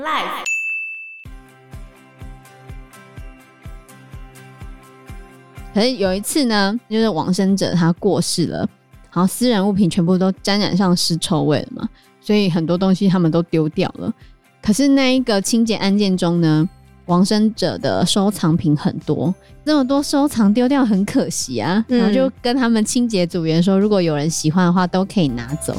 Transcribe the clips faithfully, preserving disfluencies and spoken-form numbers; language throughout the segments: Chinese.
Life。 可是有一次呢，就是往生者他过世了，然后私人物品全部都沾染上尸臭味了嘛，所以很多东西他们都丢掉了。可是那一个清洁案件中呢，往生者的收藏品很多，这么多收藏丢掉很可惜啊、嗯、然后就跟他们清洁组员说，如果有人喜欢的话都可以拿走。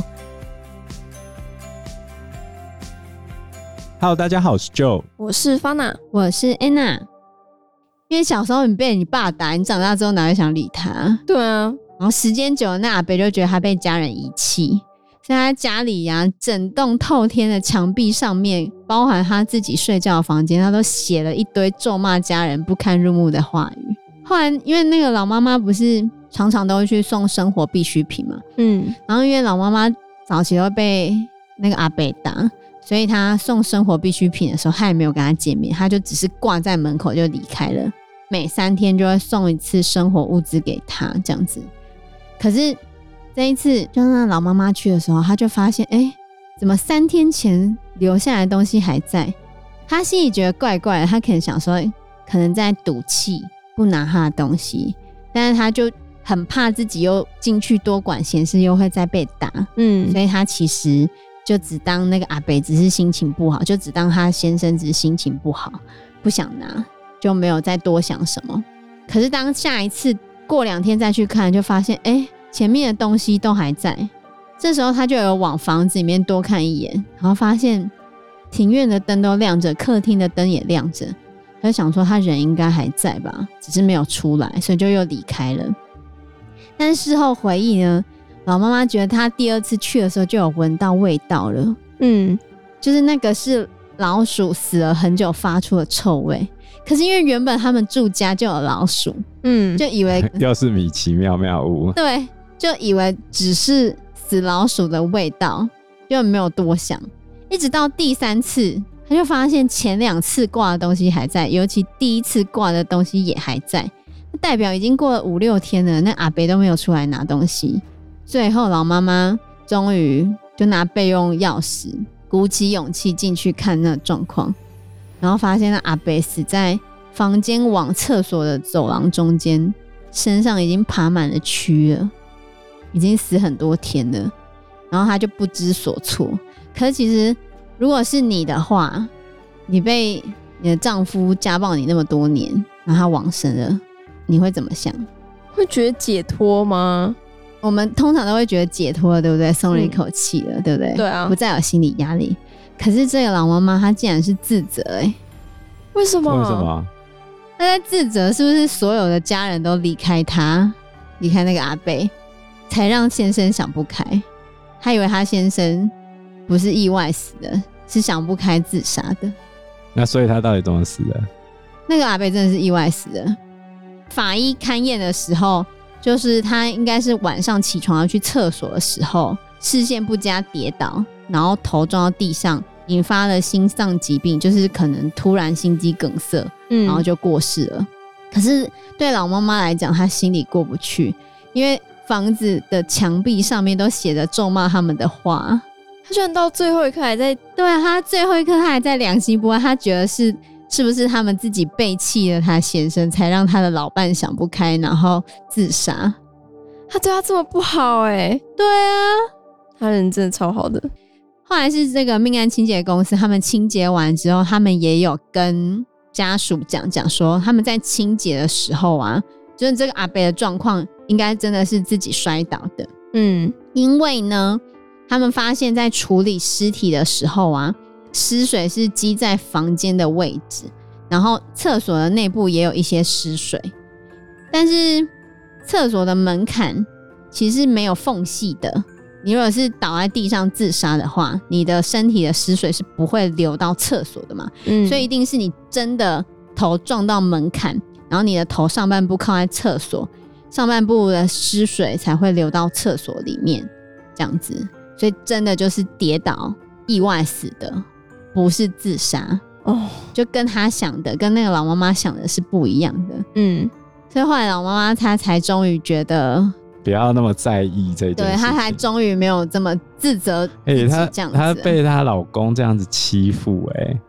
Hello， 大家好，我是 Joe， 我是 Fana， 我是 Anna。因为小时候你被你爸打，你长大之后哪会想理他？ 对啊， 然后时间久了，那阿伯就觉得他被家人遗弃，在他家里啊，整栋透天的墙壁上面，包含他自己睡觉的房间，他都写了一堆咒骂家人不堪入目的话语。后来因为那个老妈妈不是常常都会去送生活必需品嘛，嗯，然后因为老妈妈早期都被那个阿伯打，所以他送生活必需品的时候，他也没有跟他见面，他就只是挂在门口就离开了。每三天就会送一次生活物资给他这样子。可是这一次就让老妈妈去的时候，他就发现哎、欸，怎么三天前留下来的东西还在？他心里觉得怪怪的，他可能想说可能在赌气不拿他的东西，但是他就很怕自己又进去多管闲事又会再被打，嗯，所以他其实就只当那个阿伯只是心情不好，就只当他先生只是心情不好不想拿，就没有再多想什么。可是当下一次过两天再去看，就发现哎、欸，前面的东西都还在。这时候他就有往房子里面多看一眼，然后发现庭院的灯都亮着，客厅的灯也亮着，他就想说他人应该还在吧，只是没有出来，所以就又离开了。但是事后回忆呢，老妈妈觉得她第二次去的时候就有闻到味道了，嗯，就是那个是老鼠死了很久发出的臭味。可是因为原本他们住家就有老鼠，嗯，就以为又是米奇妙妙屋， 对，就以为只是死老鼠的味道，就没有多想。一直到第三次，他就发现前两次挂的东西还在，尤其第一次挂的东西也还在，代表已经过了五六天了，那阿伯都没有出来拿东西。最后老妈妈终于就拿备用钥匙，鼓起勇气进去看那状况，然后发现那阿伯死在房间往厕所的走廊中间，身上已经爬满了蛆了，已经死很多天了。然后他就不知所措。可是其实如果是你的话，你被你的丈夫家暴你那么多年，然后他往生了，你会怎么想？ 会觉得解脱吗？ 我们通常都会觉得解脱了，对不对？松了一口气了、嗯、对不对？ 对啊， 不再有心理压力。可是这个老妈妈她竟然是自责，哎、欸， 为什么？ 为什么？ 她在自责是不是所有的家人都离开她，离开那个阿伯，才让先生想不开？她以为她先生不是意外死的，是想不开自杀的。 那所以他到底怎么死的？ 那个阿伯真的是意外死的。法医勘验的时候，就是他应该是晚上起床要去厕所的时候，视线不佳跌倒，然后头撞到地上，引发了心脏疾病，就是可能突然心肌梗塞，然后就过世了、嗯、可是对老妈妈来讲，她心里过不去，因为房子的墙壁上面都写着咒骂他们的话。 她居然到最后一刻还在， 对啊，她最后一刻她还在良心不安，她觉得是是不是他们自己背弃了她先生，才让她的老伴想不开，然后自杀。 她对她这么不好哎、欸， 对啊， 她人真的超好的。 后来是这个命案清洁公司，他们清洁完之后，他们也有跟家属讲讲说，他们在清洁的时候啊，就是这个阿伯的状况应该真的是自己摔倒的。嗯，因为呢，他们发现在处理尸体的时候啊，尸水是积在房间的位置，然后厕所的内部也有一些尸水，但是厕所的门槛其实没有缝隙的。你如果是倒在地上自杀的话，你的身体的尸水是不会流到厕所的嘛、嗯、所以一定是你真的头撞到门槛，然后你的头上半部靠在厕所，上半部的尸水才会流到厕所里面，这样子。所以真的就是跌倒意外死的，不是自杀哦，就跟他想的跟那个老妈妈想的是不一样的。嗯，所以后来老妈妈她才终于觉得不要那么在意这件事情， 对，她才终于没有这么自责自己这样子、 欸、她, 她被她老公这样子欺负、欸、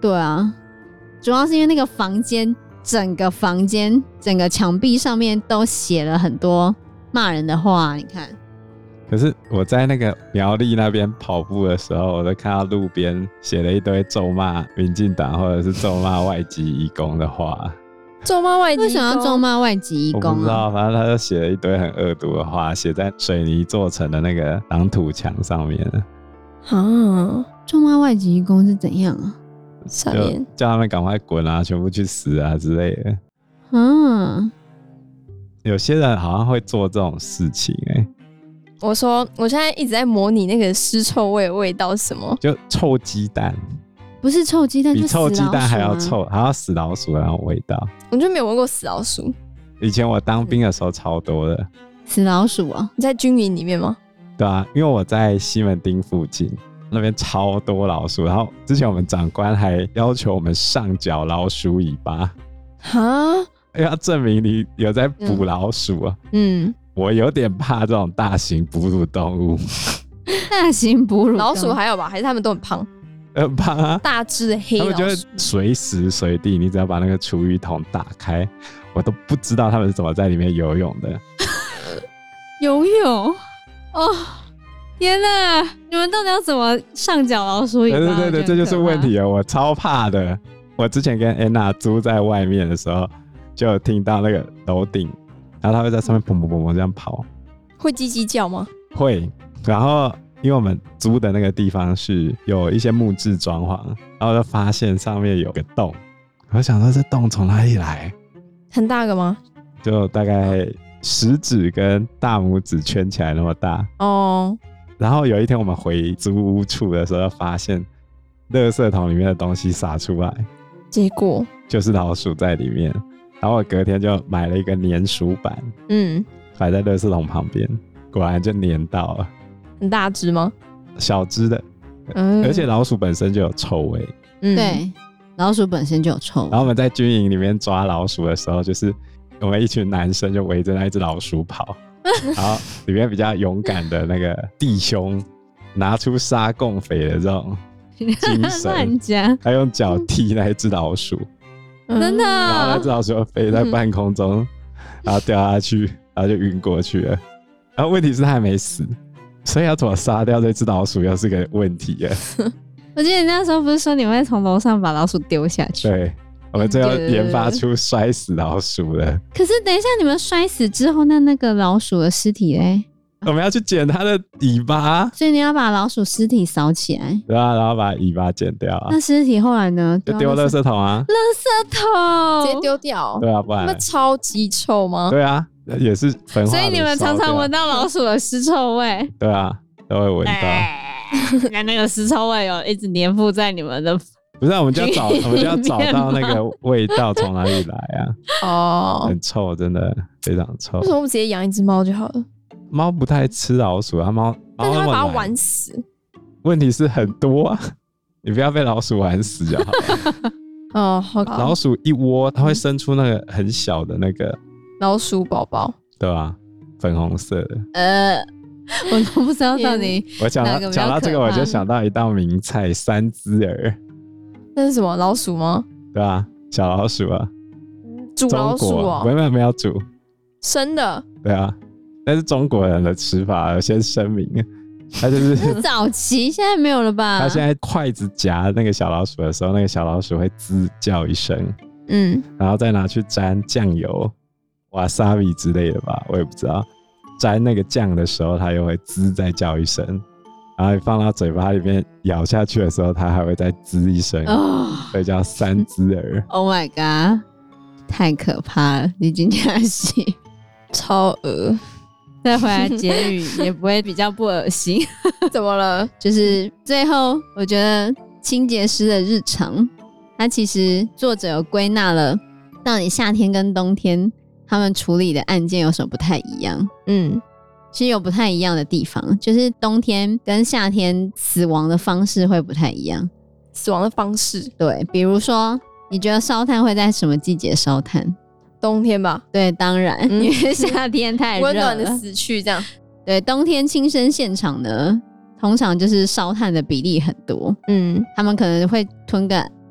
对啊，主要是因为那个房间，整个房间、整个墙壁上面都写了很多骂人的话，你看。 可是我在那个苗栗那边跑步的时候，我都看到路边写了一堆咒骂民进党或者是咒骂外籍移工的话。 咒骂外籍移工？ 为什么要咒骂外籍移工、啊？ 我不知道，反正他就写了一堆很恶毒的话，写在水泥做成的那个挡土墙上面。 啊， 咒骂外籍移工是怎样啊？ 傻眼， 叫他们赶快滚啊，全部去死啊之类的。 嗯， 有些人好像会做这种事情、欸， 我说我现在一直在模拟那个尸臭味的味道是什么？ 就臭鸡蛋， 不是臭鸡蛋， 比臭鸡蛋还要就死老鼠啊臭，还要死老鼠的那种味道。 我就没有闻过死老鼠。 以前我当兵的时候超多的， 死老鼠啊！ 你在军营里面吗？ 对啊，因为我在西门町附近，那边超多老鼠。然后之前我们长官还要求我们上缴老鼠尾巴， 哈， 因为要证明你有在捕老鼠啊。 嗯， 我有点怕这种大型哺乳动物。 大型哺乳动物老鼠还有吧？还是他们都很胖？ 很胖啊， 大只的黑他们就会老鼠。 随时随地，你只要把那个厨余桶打开，我都不知道他们是怎么在里面游泳的。 游泳哦！天哪，你们到底要怎么上缴老鼠尾巴？ 对对对对，这就是问题啊！ 了，我超怕的。我之前跟安娜租在外面的时候，就有听到那个楼顶，然后它会在上面砰砰砰砰这样跑， 会叽叽叫吗？ 会。然后因为我们租的那个地方是有一些木质装潢，然后就发现上面有个洞，我想说这洞从哪里来？ 很大个吗？ 就大概食指跟大拇指圈起来那么大。 哦， 然后有一天我们回租屋处的时候，发现垃圾桶里面的东西洒出来， 结果就是老鼠在里面。然后我隔天就买了一个粘鼠板， 嗯， 摆在垃圾桶旁边，果然就粘到了。 很大只吗？ 小只的， 嗯， 而且老鼠本身就有臭味。 嗯， 对，老鼠本身就有臭味。 然后我们在军营里面抓老鼠的时候，就是我们一群男生就围着那一只老鼠跑，然后里面比较勇敢的那个弟兄拿出杀共匪的这种精神乱，讲， 他用脚踢那一只老鼠， 嗯真的然后那只老鼠就飞在半空中，然后掉下去，然后就晕过去了。然后问题是它还没死，所以要怎么杀掉这只老鼠又是个问题耶。 我记得你那时候不是说你会从楼上把老鼠丢下去？ 对，我们最后研发出摔死老鼠的。 可是等一下你们摔死之后，那那个老鼠的尸体嘞？ 我们要去捡它的尾巴， 所以你要把老鼠尸体扫起来。 对啊，然后把尾巴剪掉啊那，尸体后来呢？ 就丢垃圾桶啊。 垃圾桶， 直接丢掉。 对啊，不然那超级臭吗？ 对啊，也是焚化炉烧掉。 所以你们常常闻到老鼠的尸臭味。 对啊，都会闻到。 那那个尸臭味有一直粘附在你们的。 不是啊，我们就要找，我们就要找到那个味道从哪里来啊。 哦， 很臭，真的非常臭为。什么不直接养一只猫就好了？ 猫不太吃老鼠啊，猫但它会把它猫那么懒玩死。 问题是很多啊，你不要被老鼠玩死就好了。 哦，好， 老鼠一窝，它会生出那个很小的那个， 老鼠宝宝。 对吧？粉红色的。 呃，我都不知道到底我讲到哪个比较讲到这个， 可怕我就想到一道名菜——三只耳， 那是什么老鼠吗？ 对吧？小老鼠啊， 煮老鼠中国哦， 没有没有没有煮， 生的。 对啊。但是中国人的吃法，我先声明，他就是是早期，现在没有了吧？ 他现在筷子夹那个小老鼠的时候，那个小老鼠会吱叫一声， 嗯， 然后再拿去沾酱油、瓦萨比之类的吧，我也不知道。沾那个酱的时候，它又会吱再叫一声，然后你放到嘴巴里面咬下去的时候，它还会再吱一声， 哦所以叫三只耳。 ，Oh my god，太可怕了！你今天洗超恶。 再回来结语也不会比较不恶心。 怎么了？ 就是最后，我觉得清洁师的日常，它其实作者有归纳了，到底夏天跟冬天他们处理的案件有什么不太一样。 嗯， 其实有不太一样的地方，就是冬天跟夏天死亡的方式会不太一样。 死亡的方式， 对，比如说，你觉得烧炭会在什么季节烧炭？ 冬天吧， 对，当然， 嗯因为夏天太热了。 温暖的死去这样。 对，冬天轻生现场呢，通常就是烧炭的比例很多， 嗯， 他们可能会吞个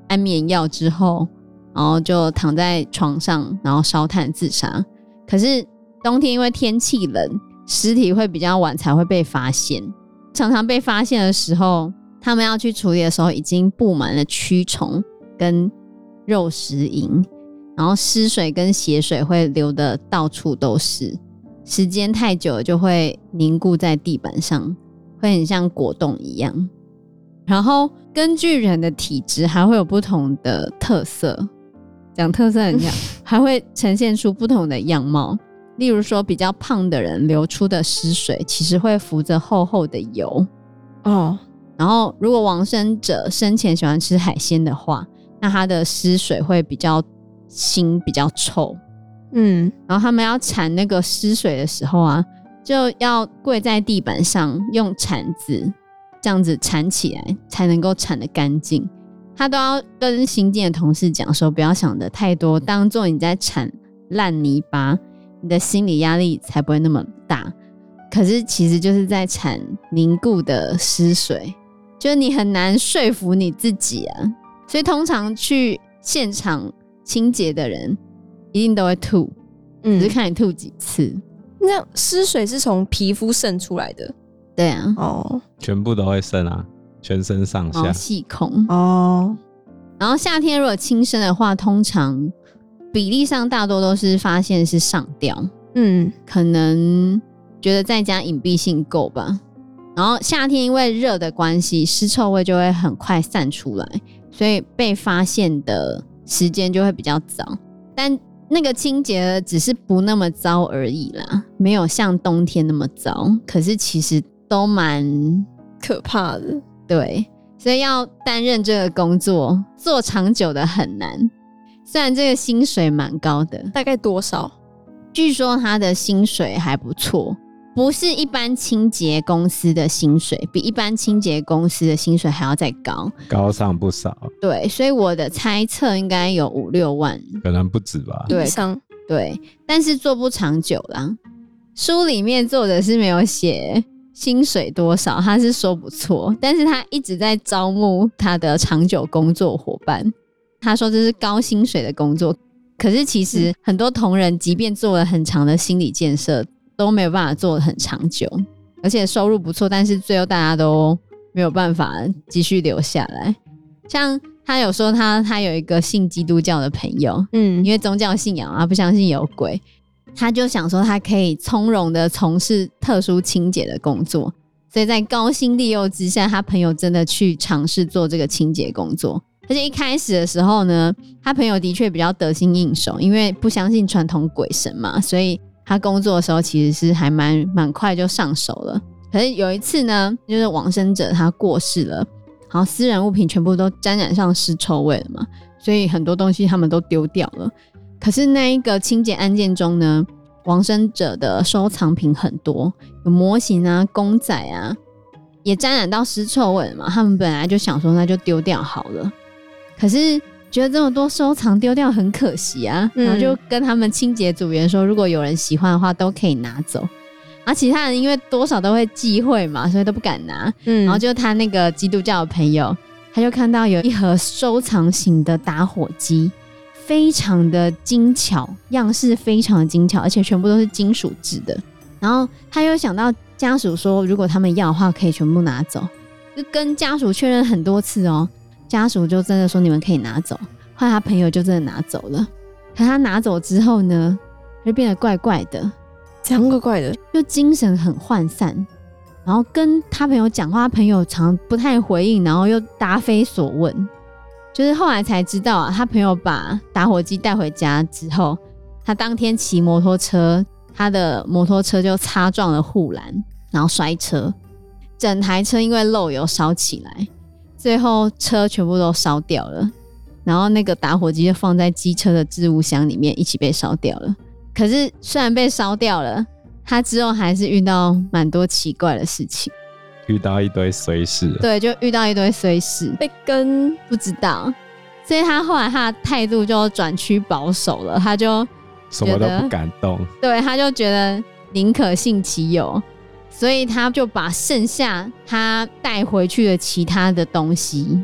安眠药之后，然后就躺在床上，然后烧炭自杀。可是冬天因为天气冷，尸体会比较晚才会被发现，常常被发现的时候，他们要去处理的时候已经布满了蛆虫跟肉食蝇，然后尸水跟血水会流得到处都是，时间太久了就会凝固在地板上，会很像果冻一样。然后根据人的体质还会有不同的特色，讲特色很像还会呈现出不同的样貌。例如说比较胖的人流出的尸水其实会浮着厚厚的油哦， 然后如果往生者生前喜欢吃海鲜的话，那他的尸水会比较腥比较臭。 嗯， 然后他们要铲那个尸水的时候啊，就要跪在地板上用铲子这样子铲起来才能够铲得干净。他都要跟新进的同事讲说，不要想得太多，当做你在铲烂泥巴，你的心理压力才不会那么大。可是其实就是在铲凝固的尸水，就是你很难说服你自己啊。所以通常去现场清洁的人一定都会吐， 嗯， 只是看你吐几次。 那样尸水是从皮肤渗出来的？ 对啊， 哦， 全部都会渗啊，全身上下毛细孔哦。 然后夏天如果轻生的话，通常比例上大多都是发现是上吊， 嗯， 可能觉得在家隐蔽性够吧。然后夏天因为热的关系，尸臭味就会很快散出来，所以被发现的时间就会比较早。但那个清洁只是不那么糟而已啦，没有像冬天那么糟，可是其实都蛮可怕的。 对，所以要担任这个工作做长久的很难。虽然这个薪水蛮高的， 大概多少？ 据说他的薪水还不错，不是一般清洁公司的薪水，比一般清洁公司的薪水还要再高， 高上不少， 对，所以我的猜测应该有五六万， 可能不止吧。 对以上。 对，但是做不长久啦。书里面作者是没有写薪水多少，他是说不错，但是他一直在招募他的长久工作伙伴。他说这是高薪水的工作，可是其实很多同仁即便做了很长的心理建设，都没有办法做得很长久，而且收入不错，但是最后大家都没有办法继续留下来。像他有说他他有一个信基督教的朋友， 嗯， 因为宗教信仰啊，不相信有鬼，他就想说他可以从容的从事特殊清洁的工作，所以在高薪利诱之下，他朋友真的去尝试做这个清洁工作。而且一开始的时候呢，他朋友的确比较得心应手，因为不相信传统鬼神嘛，所以他工作的时候其实是还蛮蛮快就上手了。可是有一次呢，就是往生者他过世了，然后私人物品全部都沾染上尸臭味了嘛，所以很多东西他们都丢掉了。可是那一个清洁案件中呢，往生者的收藏品很多，有模型啊、公仔啊，也沾染到尸臭味了嘛。他们本来就想说那就丢掉好了，可是觉得这么多收藏丢掉很可惜啊， 嗯、 然后就跟他们清洁组员说，如果有人喜欢的话都可以拿走。然后其他人因为多少都会忌讳嘛，所以都不敢拿。 嗯， 然后就他那个基督教的朋友，他就看到有一盒收藏型的打火机，非常的精巧，样式非常的精巧，而且全部都是金属制的。然后他又想到家属说，如果他们要的话，可以全部拿走，就跟家属确认很多次哦。家属就真的说你们可以拿走，后来他朋友就真的拿走了。可他拿走之后呢，就变得怪怪的， 怎样怪怪的？ 就精神很涣散，然后跟他朋友讲话，他朋友常不太回应，然后又答非所问。就是后来才知道啊，他朋友把打火机带回家之后，他当天骑摩托车，他的摩托车就擦撞了护栏，然后摔车，整台车因为漏油烧起来，最后车全部都烧掉了，然后那个打火机就放在机车的置物箱里面一起被烧掉了。可是虽然被烧掉了，他之后还是遇到蛮多奇怪的事情， 遇到一堆衰事。 对，就遇到一堆衰事， 被跟不知道，所以他后来他的态度就转趋保守了，他就什么都不敢动， 对，他就觉得宁可信其有，所以他就把剩下他带回去的其他的东西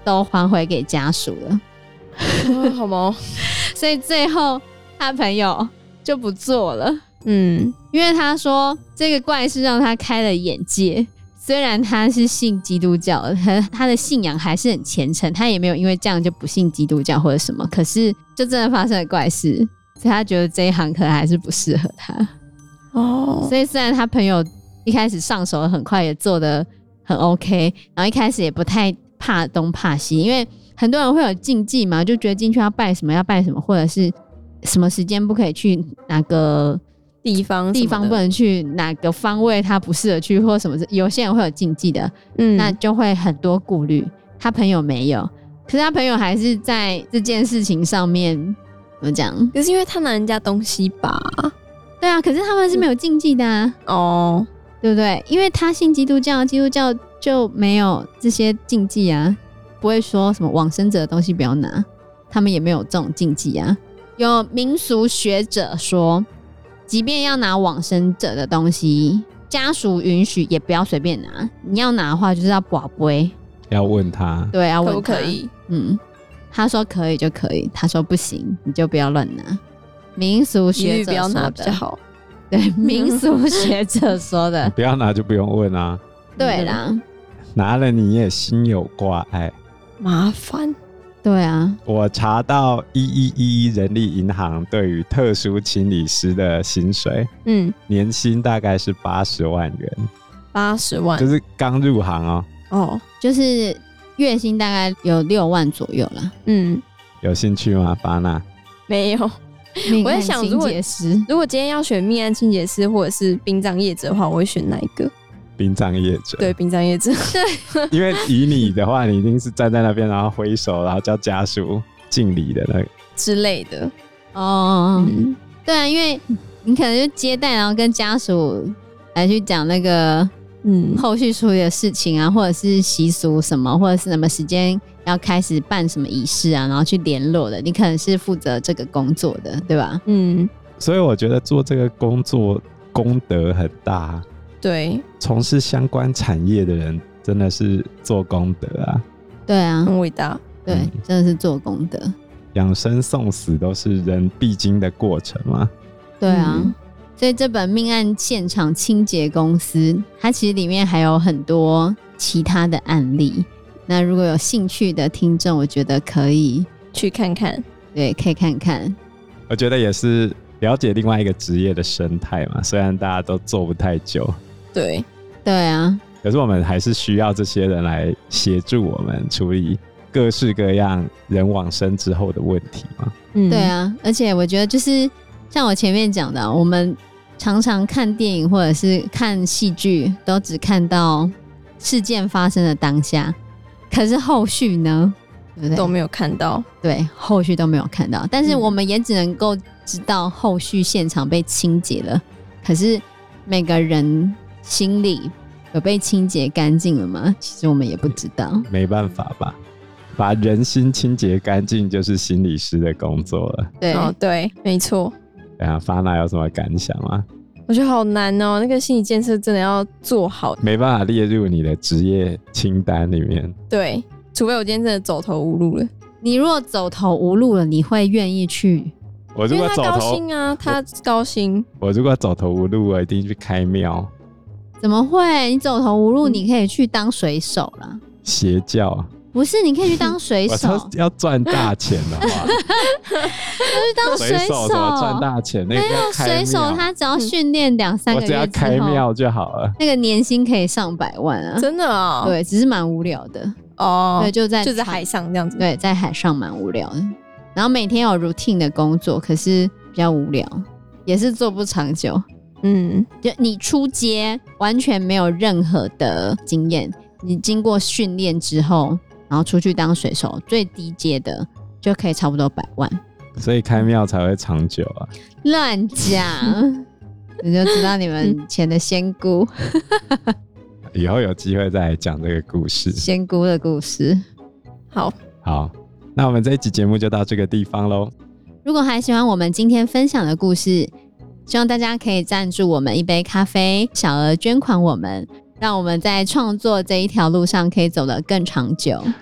都还回给家属了。 哦好吗？ 所以最后他朋友就不做了。 嗯， 因为他说这个怪事让他开了眼界，虽然他是信基督教的，他他的信仰还是很虔诚，他也没有因为这样就不信基督教或者什么，可是就真的发生了怪事，所以他觉得这一行可能还是不适合他。 哦， 所以虽然他朋友一开始上手很快，也做得很 OK， 然后一开始也不太怕东怕西，因为很多人会有禁忌嘛，就觉得进去要拜什么要拜什么，或者是什么时间不可以去哪个地方地方不能去哪个方位，他不适合去或什么，有些人会有禁忌的， 嗯， 那就会很多顾虑。他朋友没有，可是他朋友还是在这件事情上面怎么讲？ 可是因为他拿人家东西吧？ 对啊，可是他们是没有禁忌的啊， 哦， 对不对？因为他信基督教，基督教就没有这些禁忌啊，不会说什么往生者的东西不要拿，他们也没有这种禁忌啊。有民俗学者说，即便要拿往生者的东西，家属允许也不要随便拿，你要拿的话就是要跋杯， 要问他， 对，要问可不他可以？ 嗯，他说可以就可以，他说不行你就不要乱拿。民俗一学律不要者说的拿比较好。 对，民俗学者说你的， 不要拿就不用问啊， 对啦， 拿了你也心有挂碍。 麻烦。 对啊， 我查到一一一人力银行对于特殊清理师的薪水， 嗯， 年薪大概是八十万元， 八十万就是刚入行哦。 哦， 就是月薪大概有六万左右啦。 嗯， 有兴趣吗，巴娜？ 没有。 命我在案清想如果洁师如果今天要选命案清洁师或者是殡葬业者的话，我会选哪一个？ 殡葬业者。 对，殡葬业者。 因为以你的话，你一定是站在那边，然后挥手，然后叫家属敬礼的那个之类的。 哦， 嗯， 对啊，因为你可能就接待，然后跟家属来去讲那个嗯， 后续处理的事情啊，或者是习俗什么，或者是什么时间要开始办什么仪式啊，然后去联络的，你可能是负责这个工作的，对吧？ 嗯， 所以我觉得做这个工作功德很大。 对， 从事相关产业的人真的是做功德啊， 对啊， 很伟大。 对， 嗯真的是做功德。 养生送死都是人必经的过程嘛。 对啊， 嗯所以这本命案现场清洁公司，它其实里面还有很多其他的案例。那如果有兴趣的听众，我觉得可以， 去看看。 对，可以看看。 我觉得也是了解另外一个职业的生态嘛，虽然大家都做不太久， 对， 对啊， 可是我们还是需要这些人来协助我们处理各式各样人往生之后的问题嘛。 嗯， 对，啊，而且我觉得就是像我前面讲的，我们常常看电影或者是看戏剧，都只看到事件发生的当下，可是后续呢，对不对？ 都没有看到。 对，后续都没有看到，但是嗯我们也只能够知道后续现场被清洁了，可是每个人心里有被清洁干净了吗？其实我们也不知道。 没办法吧，把人心清洁干净就是心理师的工作了。 对， 哦，对，没错。 对啊，发娜有什么感想吗？ 我觉得好难哦，那个心理建设真的要做好。 没办法列入你的职业清单里面。 对，除非我今天真的走投无路了。 你如果走投无路了，你会愿意去？ 我如因为他高果走投， 薪啊，他高薪。 我如果走投无路，我一定去开庙、 怎么会？你走投无路， 嗯你可以去当水手啦。 邪教。 不是，你可以去当水我手， 说要赚大钱的话， 去当水水手怎么赚大钱？那个没有要开水手， 庙他只要训练两三我只要个月之后， 开庙就好了。 那个年薪可以上百万啊。 真的哦。 对，只是蛮无聊的。 哦， 对，就在船就在海上这样子。 对，在海上蛮无聊的。然后每天有 routine 的工作，可是比较无聊，也是做不长久。 嗯， 就你出街完全没有任何的经验，你经过训练之后，然后出去当水手，最低阶的就可以差不多百万。 所以开庙才会长久啊。 乱讲，你就知道你们前的仙姑以后有机会再来讲这个故事。 仙姑的故事。 好， 好，那我们这一集节目就到这个地方咯。 如果还喜欢我们今天分享的故事，希望大家可以赞助我们一杯咖啡，小额捐款我们，让我们在创作这一条路上可以走得更长久。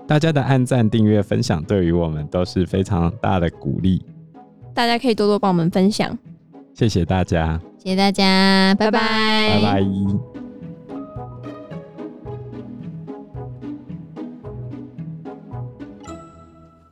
大家的按赞、订阅、分享对于我们都是非常大的鼓励， 大家可以多多帮我们分享。 谢谢大家， 谢谢大家，拜拜， 拜拜。